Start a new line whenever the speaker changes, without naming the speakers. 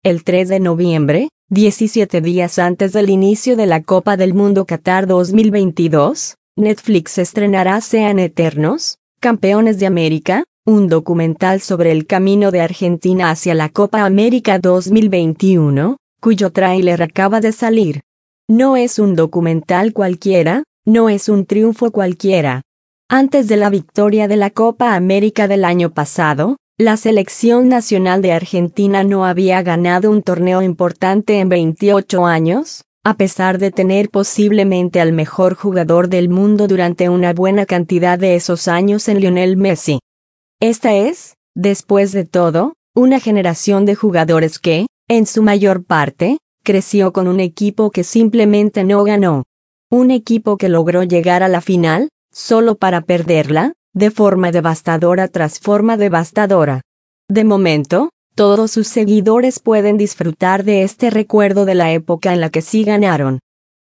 El 3 de noviembre, 17 días antes del inicio de la Copa del Mundo Qatar 2022, Netflix estrenará Sean Eternos, Campeones de América, un documental sobre el camino de Argentina hacia la Copa América 2021, cuyo tráiler acaba de salir. No es un documental cualquiera, no es un triunfo cualquiera. Antes de la victoria de la Copa América del año pasado, la selección nacional de Argentina no había ganado un torneo importante en 28 años, a pesar de tener posiblemente al mejor jugador del mundo durante una buena cantidad de esos años en Lionel Messi. Esta es, después de todo, una generación de jugadores que, en su mayor parte, creció con un equipo que simplemente no ganó. Un equipo que logró llegar a la final, solo para perderla, de forma devastadora tras forma devastadora. De momento, todos sus seguidores pueden disfrutar de este recuerdo de la época en la que sí ganaron.